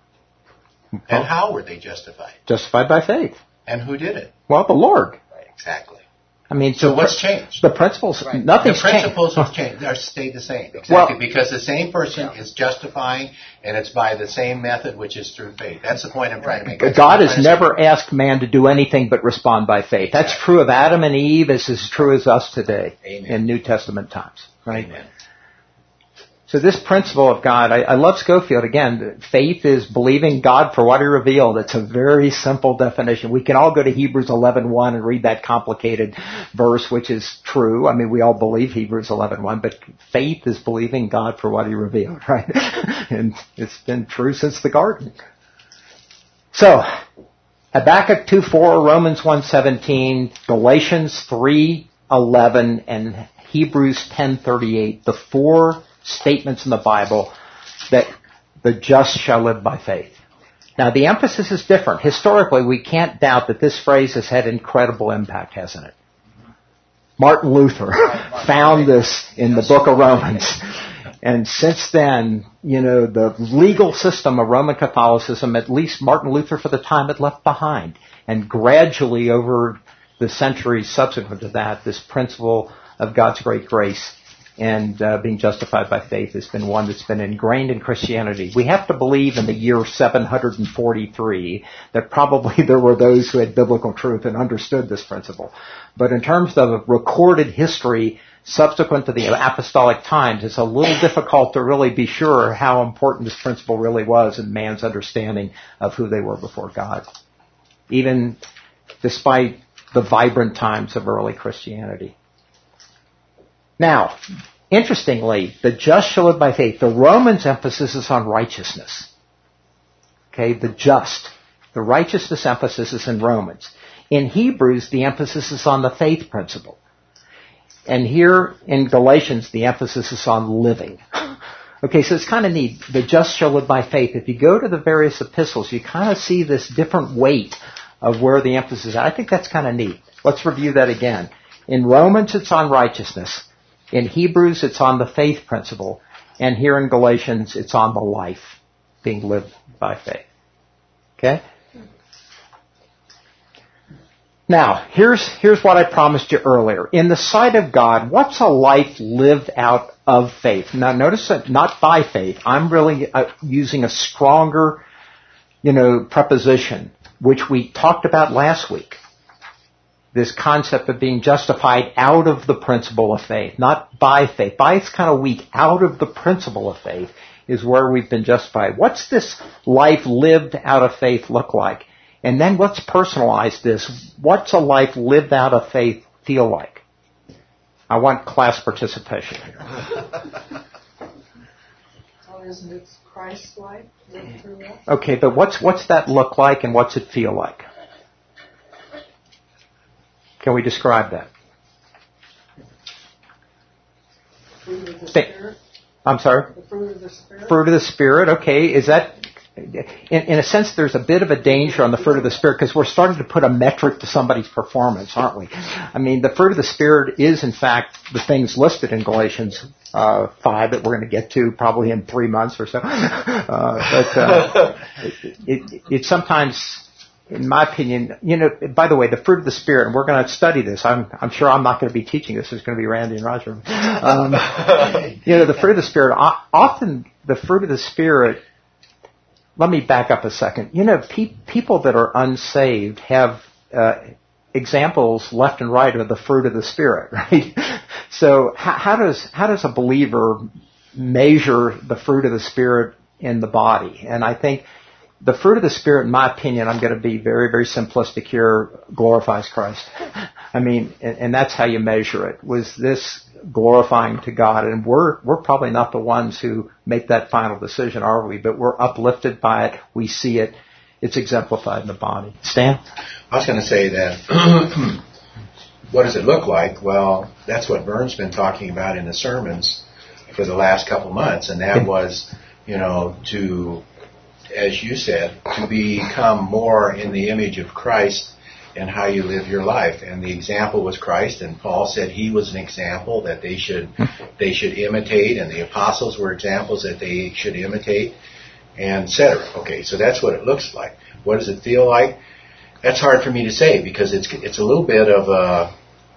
Speaker 5: And how were they justified?
Speaker 1: Justified by faith.
Speaker 5: And who did it?
Speaker 1: Well, the Lord.
Speaker 5: Right, exactly.
Speaker 1: I mean,
Speaker 5: so
Speaker 1: the,
Speaker 5: what's changed?
Speaker 1: The principles,
Speaker 7: right.
Speaker 1: nothing's
Speaker 5: changed. The principles
Speaker 1: changed.
Speaker 5: have changed. They're stayed the same. Exactly.
Speaker 1: Well,
Speaker 5: because the same person
Speaker 7: yeah.
Speaker 5: is justifying, and it's by the same method, which is through faith. That's the point I'm trying to make.
Speaker 1: But God has never asked man to do anything but respond by faith. That's exactly. true of Adam and Eve. It's as true as us today.
Speaker 5: Amen.
Speaker 1: In New Testament times. Right?
Speaker 5: Amen.
Speaker 1: So this principle of God, I, I love Scofield. Again, faith is believing God for what He revealed. It's a very simple definition. We can all go to Hebrews eleven one and read that complicated verse, which is true. I mean, we all believe Hebrews eleven one, but faith is believing God for what He revealed, right? And it's been true since the garden. So, Habakkuk two four, Romans one seventeen, Galatians three eleven, and Hebrews ten thirty-eight, the four statements in the Bible that the just shall live by faith. Now, the emphasis is different. Historically, we can't doubt that this phrase has had incredible impact, hasn't it? Martin Luther found this in the book of Romans. And since then, you know, the legal system of Roman Catholicism, at least Martin Luther for the time, had left behind. And gradually over the centuries subsequent to that, this principle of God's great grace and uh, being justified by faith has been one that's been ingrained in Christianity. We have to believe in the year seven hundred forty-three that probably there were those who had biblical truth and understood this principle. But in terms of recorded history subsequent to the apostolic times, it's a little difficult to really be sure how important this principle really was in man's understanding of who they were before God, even despite the vibrant times of early Christianity. Now, interestingly, the just shall live by faith. The Romans' emphasis is on righteousness. Okay, the just. The righteousness emphasis is in Romans. In Hebrews, the emphasis is on the faith principle. And here in Galatians, the emphasis is on living. Okay, so it's kind of neat. The just shall live by faith. If you go to the various epistles, you kind of see this different weight of where the emphasis is. I think that's kind of neat. Let's review that again. In Romans, it's on righteousness. In Hebrews, it's on the faith principle. And here in Galatians, it's on the life being lived by faith. Okay? Now, here's, here's what I promised you earlier. In the sight of God, what's a life lived out of faith? Now, notice that not by faith. I'm really uh, using a stronger, you know, preposition, which we talked about last week. This concept of being justified out of the principle of faith, not by faith. By it's kind of weak. Out of the principle of faith is where we've been justified. What's this life lived out of faith look like? And then let's personalize this. What's a life lived out of faith feel like? I want class participation here.
Speaker 8: Well, isn't it Christ's life lived through us?
Speaker 1: Okay, but what's what's that look like and what's it feel like? Can we describe that?
Speaker 8: Fruit of the Spirit.
Speaker 1: I'm sorry?
Speaker 8: The fruit of the Spirit.
Speaker 1: Fruit of the Spirit, okay. Is that, in, in a sense, there's a bit of a danger on the fruit of the Spirit because we're starting to put a metric to somebody's performance, aren't we? I mean, the fruit of the Spirit is, in fact, the things listed in Galatians uh, five that we're going to get to probably in three months or so. Uh, but uh, it, it, it sometimes... In my opinion, you know, by the way, the fruit of the Spirit, and we're going to study this. I'm, I'm sure I'm not going to be teaching this. It's going to be Randy and Roger. Um, you know, the fruit of the Spirit, often the fruit of the Spirit, let me back up a second. You know, pe- people that are unsaved have uh, examples left and right of the fruit of the Spirit, right? So how, how does how does a believer measure the fruit of the Spirit in the body? And I think the fruit of the Spirit, in my opinion, I'm going to be very, very simplistic here, glorifies Christ. I mean, and, and that's how you measure it. Was this glorifying to God? And we're we're probably not the ones who make that final decision, are we? But we're uplifted by it. We see it. It's exemplified in the body. Stan?
Speaker 5: I was going to say that, what does it look like? Well, that's what Vern's been talking about in the sermons for the last couple months, and that was, you know, to... as you said, to become more in the image of Christ and how you live your life. And the example was Christ, and Paul said he was an example that they should they should imitate, and the apostles were examples that they should imitate, and et cetera. Okay, so that's what it looks like. What does it feel like? That's hard for me to say because it's it's a little bit of a,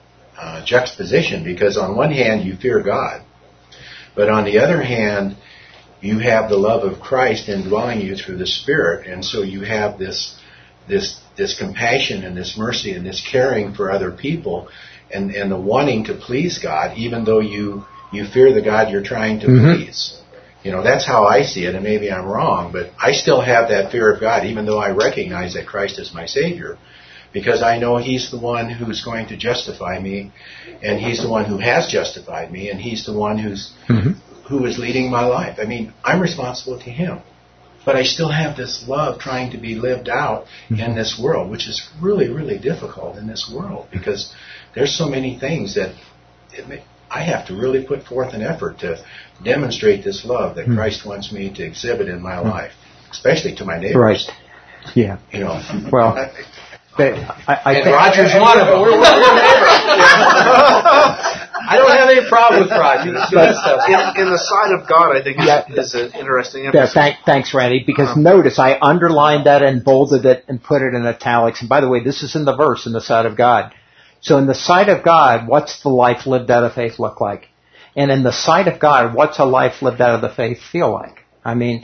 Speaker 5: a juxtaposition, because on one hand you fear God, but on the other hand you have the love of Christ indwelling you through the Spirit, and so you have this this this compassion and this mercy and this caring for other people, and, and the wanting to please God, even though you, you fear the God you're trying to mm-hmm. please. You know, that's how I see it, and maybe I'm wrong, but I still have that fear of God, even though I recognize that Christ is my Savior, because I know He's the one who's going to justify me, and He's the one who has justified me, and He's the one who's mm-hmm. who is leading my life. I mean, I'm responsible to Him. But I still have this love trying to be lived out mm-hmm. in this world, which is really, really difficult in this world, because there's so many things that it may, I have to really put forth an effort to demonstrate this love that mm-hmm. Christ wants me to exhibit in my mm-hmm. life, especially to my neighbors.
Speaker 1: Right. Yeah.
Speaker 5: You know.
Speaker 1: Well, But I, I
Speaker 3: and
Speaker 1: think,
Speaker 3: Roger's one of them.
Speaker 5: We're, we're, we're neighbors. I don't have any problem with Roger. It's good stuff.
Speaker 3: In, in the side of God, I think is,
Speaker 1: Yeah.
Speaker 3: is an interesting
Speaker 1: Yeah,
Speaker 3: emphasis.
Speaker 1: thank, thanks, Randy, because notice I underlined that and bolded it and put it in italics. And by the way, this is in the verse, in the sight of God. So in the sight of God, what's the life lived out of faith look like? And in the sight of God, what's a life lived out of the faith feel like? I mean,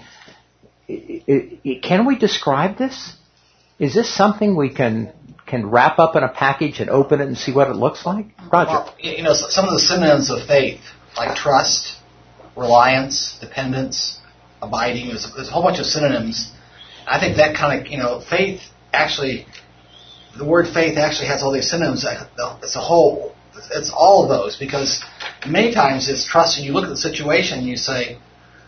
Speaker 1: it, it, can we describe this? Is this something we can can wrap up in a package and open it and see what it looks like? Roger.
Speaker 7: Well, you know, some of the synonyms of faith, like trust, reliance, dependence, abiding, there's, there's a whole bunch of synonyms. I think that kind of, you know, faith actually, the word faith actually has all these synonyms. It's a whole, it's all of those, because many times it's trust, and you look at the situation and you say,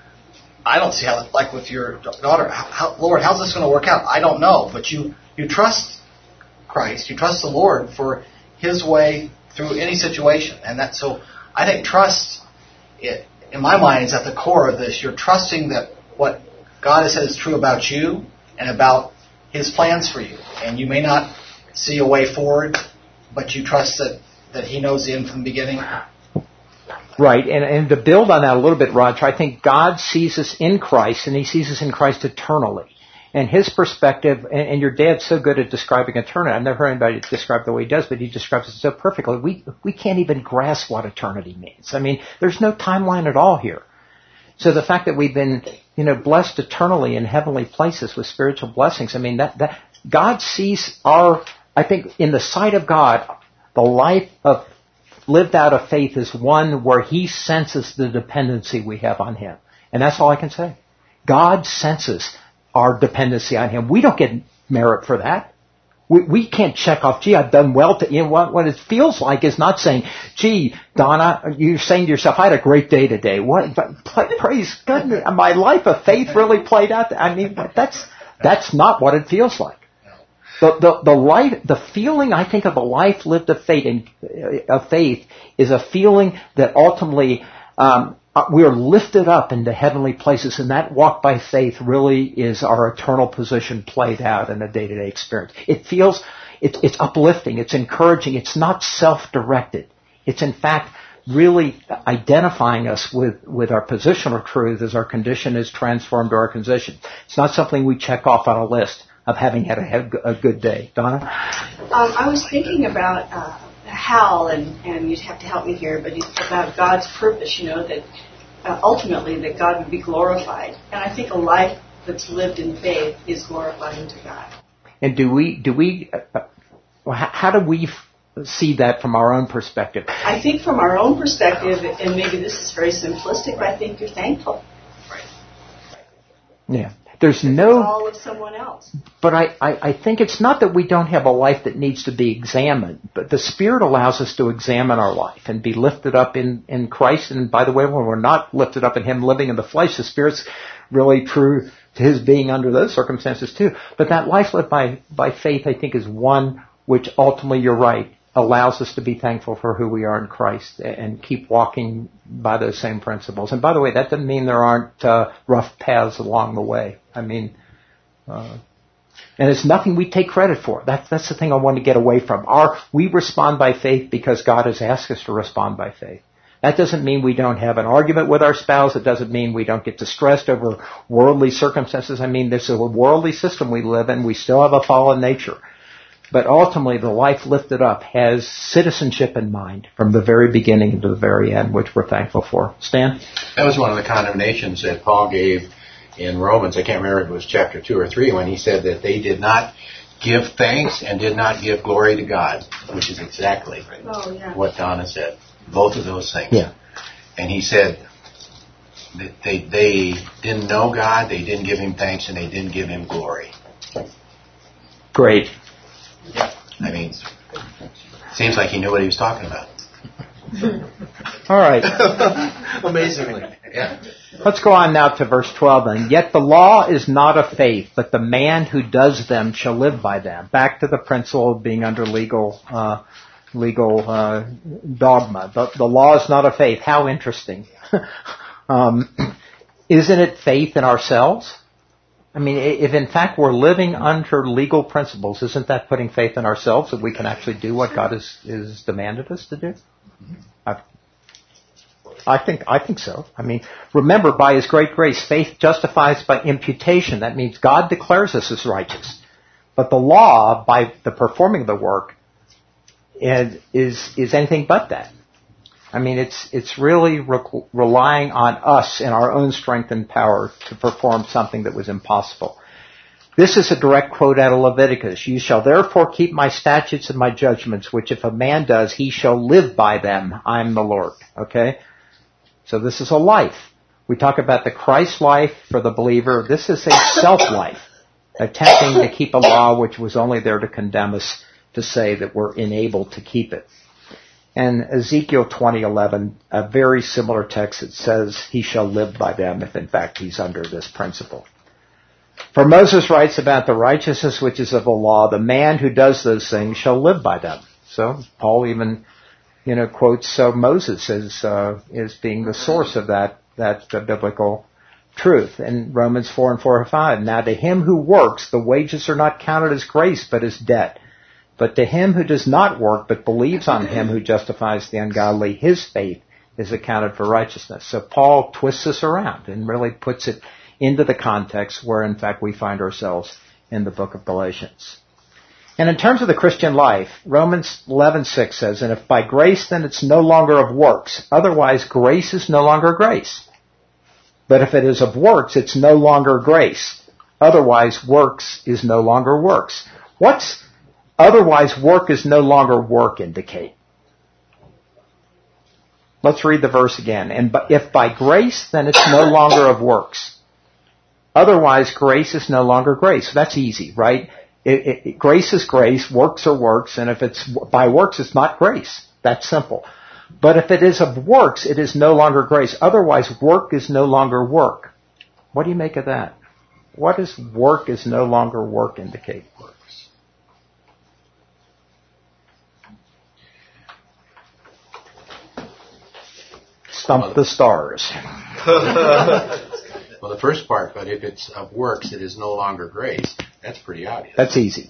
Speaker 7: I don't see how, like with your daughter, how, how, Lord, how's this going to work out? I don't know. But you, you trust Christ. You trust the Lord for His way through any situation. And that, so I think trust, it, in my mind, is at the core of this. You're trusting that what God has said is true about you and about His plans for you. And you may not see a way forward, but you trust that, that He knows the end from the beginning.
Speaker 1: Right, and, and to build on that a little bit, Roger, I think God sees us in Christ, and He sees us in Christ eternally. And His perspective, and, and your dad's so good at describing eternity. I've never heard anybody describe the way he does, but he describes it so perfectly. We we can't even grasp what eternity means. I mean, there's no timeline at all here. So the fact that we've been, you know, blessed eternally in heavenly places with spiritual blessings, I mean, that, that God sees our, I think, in the sight of God, the life of lived out of faith is one where He senses the dependency we have on Him. And that's all I can say. God senses our dependency on Him. We don't get merit for that. We, we can't check off, gee, I've done well to, you know, what, what it feels like is not saying, gee, Donna, you're saying to yourself, I had a great day today. What, praise God, my life of faith really played out. I mean, that's, that's not what it feels like. The, the, the life, the feeling, I think, of a life lived of faith, and, uh, of faith is a feeling that ultimately, um, we are lifted up into heavenly places, and that walk by faith really is our eternal position played out in a day-to-day experience. It feels, it's, it's uplifting, it's encouraging, it's not self-directed. It's in fact really identifying us with, with our positional truth as our condition is transformed to our condition. It's not something we check off on a list of having had a, a good day. Donna?
Speaker 6: Um, I was thinking about uh, Hal, and, and you'd have to help me here, but about God's purpose, you know, that uh, ultimately that God would be glorified. And I think a life that's lived in faith is glorifying to God.
Speaker 1: And do we, do we, uh, how, how do we f- see that from our own perspective?
Speaker 6: I think from our own perspective, and maybe this is very simplistic, but I think you're thankful.
Speaker 1: Yeah. There's no...
Speaker 6: It's all of someone else.
Speaker 1: But I, I, I think it's not that we don't have a life that needs to be examined, but the Spirit allows us to examine our life and be lifted up in, in Christ. And by the way, when we're not lifted up in Him living in the flesh, the Spirit's really true to His being under those circumstances too. But that life lived by, by faith, I think, is one which ultimately, you're right, allows us to be thankful for who we are in Christ and keep walking by those same principles. And by the way, that doesn't mean there aren't uh, rough paths along the way. I mean, uh, and it's nothing we take credit for. That's that's the thing I want to get away from. Our we respond by faith because God has asked us to respond by faith. That doesn't mean we don't have an argument with our spouse. It doesn't mean we don't get distressed over worldly circumstances. I mean, there's a worldly system we live in. We still have a fallen nature. But ultimately, the life lifted up has citizenship in mind from the very beginning to the very end, which we're thankful for. Stan?
Speaker 5: That was one of the condemnations that Paul gave in Romans. I can't remember if it was chapter two or three, when he said that they did not give thanks and did not give glory to God, which is exactly
Speaker 6: oh, yeah.
Speaker 5: what Donna said. Both of those things.
Speaker 1: Yeah.
Speaker 5: And he said that they, they didn't know God, they didn't give Him thanks, and they didn't give Him glory.
Speaker 1: Great.
Speaker 5: Yeah. I mean, seems like he knew what he was talking about.
Speaker 1: All right.
Speaker 3: Amazingly.
Speaker 5: Yeah.
Speaker 1: Let's go on now to verse twelve then. Yet the law is not of faith, but the man who does them shall live by them. Back to the principle of being under legal uh, legal uh, dogma. The, the law is not of faith. How interesting. um, isn't it faith in ourselves? I mean, if in fact we're living under legal principles, isn't that putting faith in ourselves that we can actually do what God has is demanded us to do? I, I think I think so. I mean, remember, by His great grace, faith justifies by imputation. That means God declares us as righteous. But the law, by the performing of the work, is is, is anything but that. I mean, it's it's really re- relying on us in our own strength and power to perform something that was impossible. This is a direct quote out of Leviticus. You shall therefore keep my statutes and my judgments, which if a man does, he shall live by them. I am the Lord. Okay? So this is a life. We talk about the Christ life for the believer. This is a self-life, attempting to keep a law which was only there to condemn us, to say that we're enabled to keep it. And Ezekiel twenty eleven, a very similar text that says he shall live by them if in fact he's under this principle. For Moses writes about the righteousness which is of the law, the man who does those things shall live by them. So Paul even, you know, quotes uh, Moses as uh, as being the source of that that uh, biblical truth in Romans four and four or five. Now to him who works, the wages are not counted as grace but as debt. But to him who does not work, but believes on him who justifies the ungodly, his faith is accounted for righteousness. So Paul twists this around and really puts it into the context where, in fact, we find ourselves in the book of Galatians. And in terms of the Christian life, Romans eleven six says, and if by grace, then it's no longer of works. Otherwise, grace is no longer grace. But if it is of works, it's no longer grace. Otherwise, works is no longer works. What's otherwise work is no longer work indicate? Let's read the verse again. And if by grace, then it's no longer of works. Otherwise, grace is no longer grace. That's easy, right? It, it, grace is grace, works are works, and if it's by works, it's not grace. That's simple. But if it is of works, it is no longer grace. Otherwise, work is no longer work. What do you make of that? What does work is no longer work indicate? Stump the stars.
Speaker 5: Well, the first part, but if it's of works, it is no longer grace. That's pretty obvious.
Speaker 1: That's easy.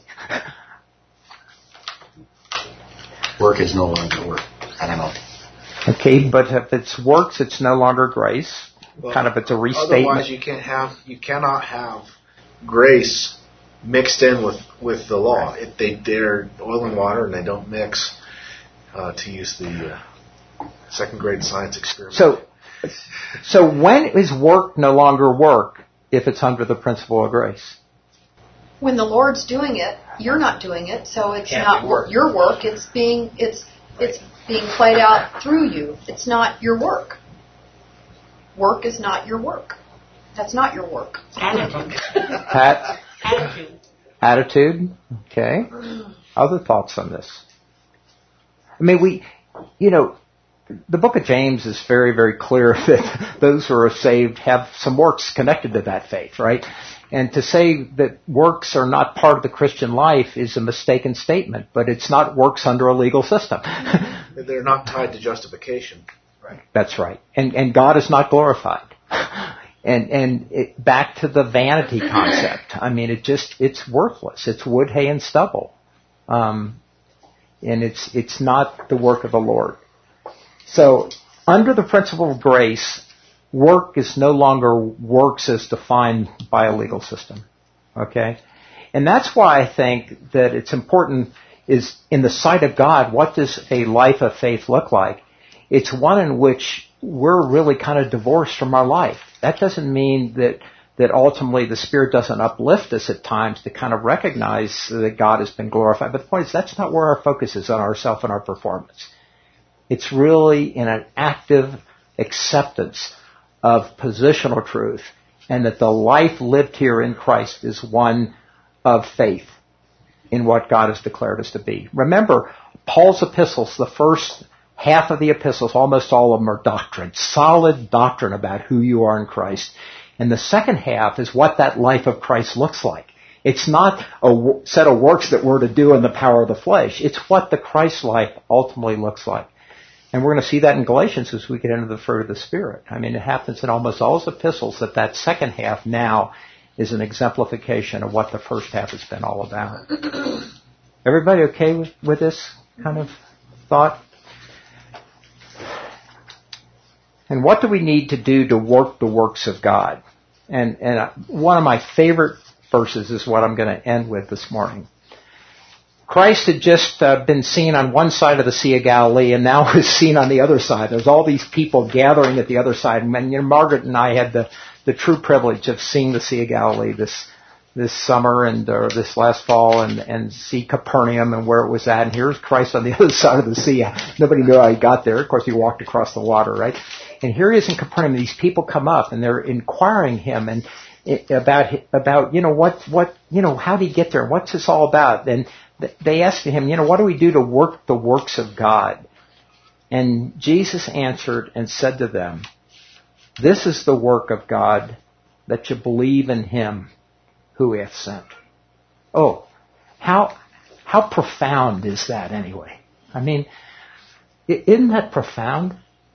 Speaker 5: Work is no longer work. I don't know.
Speaker 1: Okay, but if it's works, it's no longer grace.
Speaker 3: Well,
Speaker 1: kind of, it's a restatement.
Speaker 3: Otherwise, you can't have, you cannot have grace mixed in with, with the law.
Speaker 1: Right.
Speaker 3: If they they're oil and water and they don't mix, uh, to use the uh, second grade science experiment.
Speaker 1: So. So when is work no longer work if it's under the principle of grace?
Speaker 2: When the Lord's doing it, you're not doing it, so it's
Speaker 5: Can't
Speaker 2: not
Speaker 5: be work.
Speaker 2: your work. It's being it's it's being played out through you. It's not your work. Work is not your work. That's not your work.
Speaker 9: Attitude.
Speaker 1: Pat?
Speaker 9: Attitude.
Speaker 1: Attitude. Okay. Other thoughts on this? I mean, we, you know, the book of James is very, very clear that those who are saved have some works connected to that faith, right? And to say that works are not part of the Christian life is a mistaken statement, but it's not works under a legal system.
Speaker 3: They're not tied to justification.
Speaker 1: Right. That's right. And and God is not glorified. And and it, back to the vanity concept. I mean, it just it's worthless. It's wood, hay, and stubble, um, and it's it's not the work of the Lord. So, under the principle of grace, work is no longer works as defined by a legal system. Okay? And that's why I think that it's important is in the sight of God, what does a life of faith look like? It's one in which we're really kind of divorced from our life. That doesn't mean that that ultimately the Spirit doesn't uplift us at times to kind of recognize that God has been glorified. But the point is, that's not where our focus is on ourself and our performance. It's really in an active acceptance of positional truth, and that the life lived here in Christ is one of faith in what God has declared us to be. Remember, Paul's epistles, the first half of the epistles, almost all of them are doctrine, solid doctrine about who you are in Christ. And the second half is what that life of Christ looks like. It's not a set of works that we're to do in the power of the flesh. It's what the Christ life ultimately looks like. And we're going to see that in Galatians as we get into the fruit of the Spirit. I mean, it happens in almost all his epistles that that second half now is an exemplification of what the first half has been all about. Everybody okay with, with this kind of thought? And what do we need to do to work the works of God? And, and one of my favorite verses is what I'm going to end with this morning. Christ had just uh, been seen on one side of the Sea of Galilee and now was seen on the other side. There's all these people gathering at the other side. And you know, Margaret and I had the, the true privilege of seeing the Sea of Galilee this this summer and or this last fall and, and see Capernaum and where it was at. And here's Christ on the other side of the sea. Nobody knew how he got there. Of course, he walked across the water, right? And here he is in Capernaum. These people come up and they're inquiring him and about about you know what what you know how did he get there? What's this all about? And they asked him, you know, what do we do to work the works of God? And Jesus answered and said to them, this is the work of God, that you believe in him who he hath sent. Oh, how how profound is that anyway? I mean, isn't that profound?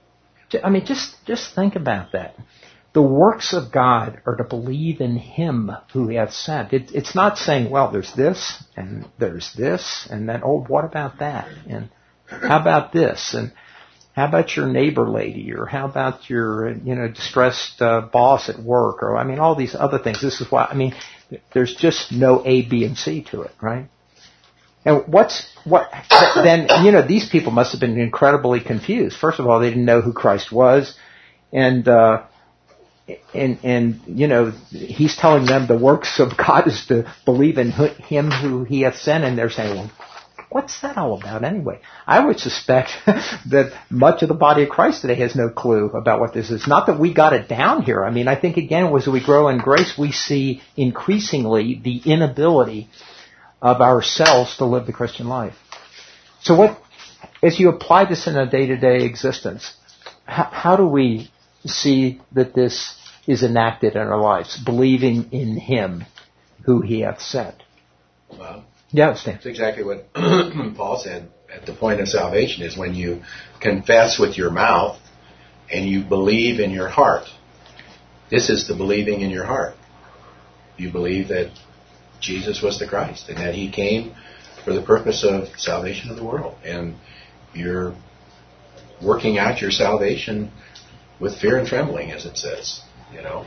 Speaker 1: I mean, just just think about that. The works of God are to believe in him who he hath sent. It, it's not saying, well, there's this, and there's this, and then, oh, what about that? And how about this? And how about your neighbor lady? Or how about your, you know, distressed uh, boss at work? Or, I mean, all these other things. This is why, I mean, there's just no A, B, and C to it, right? And what's, what, then, you know, these people must have been incredibly confused. First of all, they didn't know who Christ was. And, uh, And, and, you know, he's telling them the works of God is to believe in him who he hath sent, and they're saying, well, what's that all about anyway? I would suspect that much of the body of Christ today has no clue about what this is. Not that we got it down here. I mean, I think, again, as we grow in grace, we see increasingly the inability of ourselves to live the Christian life. So what, as you apply this in a day-to-day existence, how, how do we see that this is enacted in our lives, believing in him who he hath sent?
Speaker 5: Well,
Speaker 1: yeah, Stan.
Speaker 5: That's exactly what Paul said at the point of salvation, is when you confess with your mouth and you believe in your heart. This is the believing in your heart. You believe that Jesus was the Christ and that he came for the purpose of salvation of the world. And you're working out your salvation with fear and trembling, as it says, you know.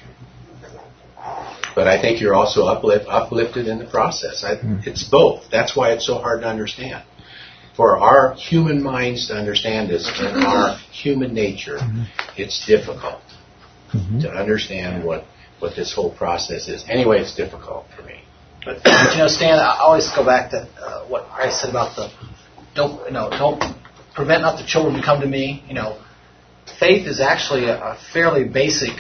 Speaker 5: But I think you're also uplift, uplifted in the process. I, mm-hmm. It's both. That's why it's so hard to understand. For our human minds to understand this in our human nature, mm-hmm. it's difficult mm-hmm. to understand what, what this whole process is. Anyway, it's difficult for me.
Speaker 7: But, but you know, Stan, I always go back to uh, what Christ said about the don't you know don't prevent not the children to come to me. You know. Faith is actually a, a fairly basic,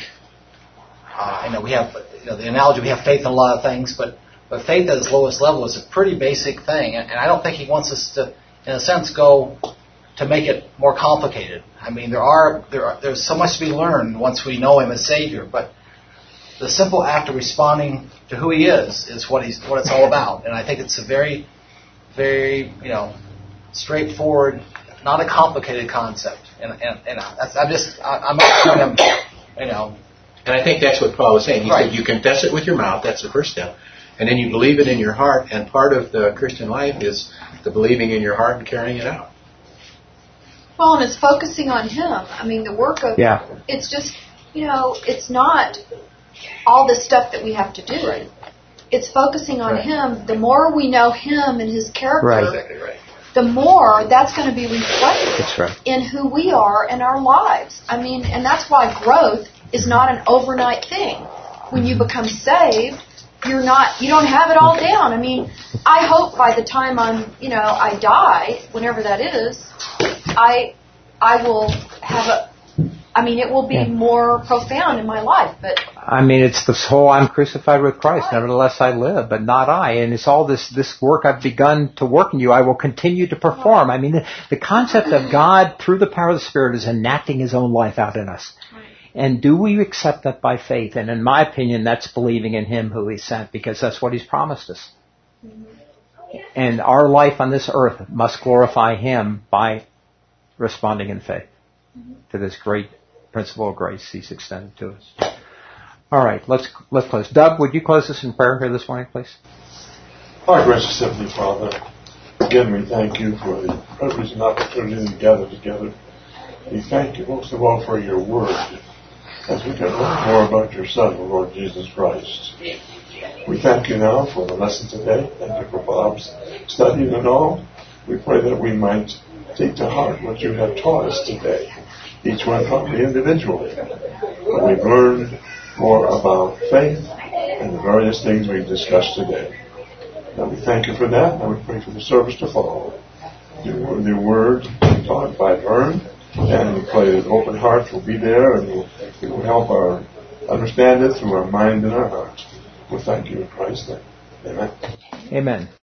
Speaker 7: uh, you know, we have, you know, the analogy, we have faith in a lot of things, but, but faith at its lowest level is a pretty basic thing. And, and I don't think he wants us to, in a sense, go to make it more complicated. I mean, there are, there are, there's so much to be learned once we know him as Savior, but the simple act of responding to who he is is what he's, what it's all about. And I think it's a very, very, you know, straightforward, not a complicated concept. And, and, and that's, I'm just, I, I'm not, you know.
Speaker 5: And I think that's what Paul was saying. He
Speaker 7: right.
Speaker 5: said you confess it with your mouth, that's the first step. And then you believe it in your heart, and part of the Christian life is the believing in your heart and carrying it out.
Speaker 2: Well, and it's focusing on him. I mean, the work of,
Speaker 1: yeah. it's
Speaker 2: just, you know, it's not all this stuff that we have to do.
Speaker 5: Right.
Speaker 2: It's focusing on
Speaker 5: right.
Speaker 2: him. The more we know him and his character,
Speaker 1: right.
Speaker 5: exactly right.
Speaker 2: the more that's going to be reflected
Speaker 1: that's right.
Speaker 2: in who we are in our lives. I mean, and that's why growth is not an overnight thing. When you become saved, you're not, you don't have it all down. I mean, I hope by the time I'm, you know, I die, whenever that is, I, I will have a, I mean, it will be yeah. more profound in my life, but
Speaker 1: I mean, it's this whole I'm crucified with Christ, right. nevertheless I live, but not I. And it's all this, this work I've begun to work in you, I will continue to perform. Right. I mean, the, the concept of God, through the power of the Spirit, is enacting his own life out in us. Right. And do we accept that by faith? And in my opinion, that's believing in him who he sent, because that's what he's promised us. Mm-hmm. And our life on this earth must glorify him by responding in faith mm-hmm. to this great principle of grace he's extended to us. All right, let's let's close. Doug, would you close us in prayer here this morning, please?
Speaker 4: Our gracious Heavenly Father, again we thank you for the privilege and opportunity to gather together. We thank you most of all for your word, as we can learn more about your Son, the Lord Jesus Christ. We thank you now for the lesson today. Thank you for Bob's studying and all. We pray that we might take to heart what you have taught us today, each one probably individually. But we've learned more about faith and the various things we've discussed today. And we thank you for that, and we pray for the service to follow. Your, your word taught by Vern, and we pray that open hearts will be there, and will, it will help our understand it through our mind and our heart. We thank you in Christ's name. Amen.
Speaker 1: Amen.